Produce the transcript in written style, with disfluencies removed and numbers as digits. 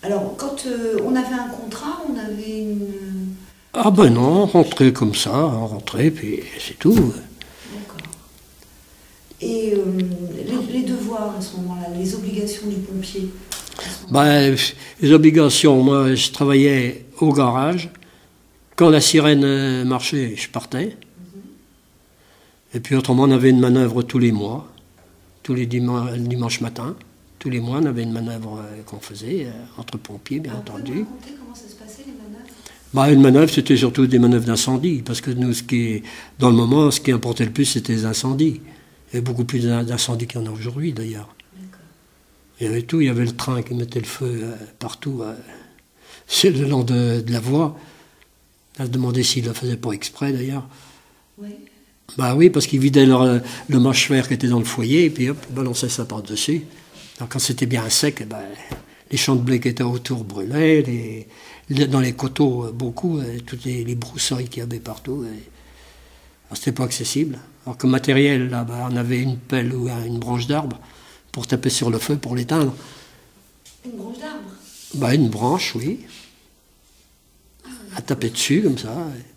Alors, quand on avait un contrat, on avait une... Ah ben non, on rentrait comme ça, on rentrait, puis c'est tout. D'accord. Et les devoirs à ce moment-là, les obligations du pompier à ce moment-là. Ben, les obligations, moi je travaillais au garage. Quand la sirène marchait, je partais. Et puis autrement, on avait une manœuvre tous les mois, tous les dimanches matin. Tous les mois, on avait une manœuvre qu'on faisait, entre pompiers, bien Alors, vous pouvez me entendu. raconter comment ça se passait, les manœuvres? Bah, une manœuvre, c'était surtout des manœuvres d'incendie, parce que nous, dans le moment, ce qui importait le plus, c'était les incendies. Il y avait beaucoup plus d'incendies qu'il y en a aujourd'hui, d'ailleurs. D'accord. Il y avait tout, il y avait le train qui mettait le feu partout, c'est le long de la voie. On a demandé s'ils le faisaient pas exprès, d'ailleurs. Oui. Bah oui, parce qu'ils vidaient le mâche-fer qui était dans le foyer, et puis hop, ils balançaient ça par-dessus. Donc quand c'était bien sec, eh ben, les champs de blé qui étaient autour brûlaient, dans les coteaux, beaucoup, toutes les broussailles qu'il y avait partout. Alors, c'était pas accessible. Alors comme matériel, là, bah, on avait une pelle ou une branche d'arbre pour taper sur le feu, pour l'éteindre. Une branche d'arbre? Bah, une branche, oui. À taper dessus, comme ça.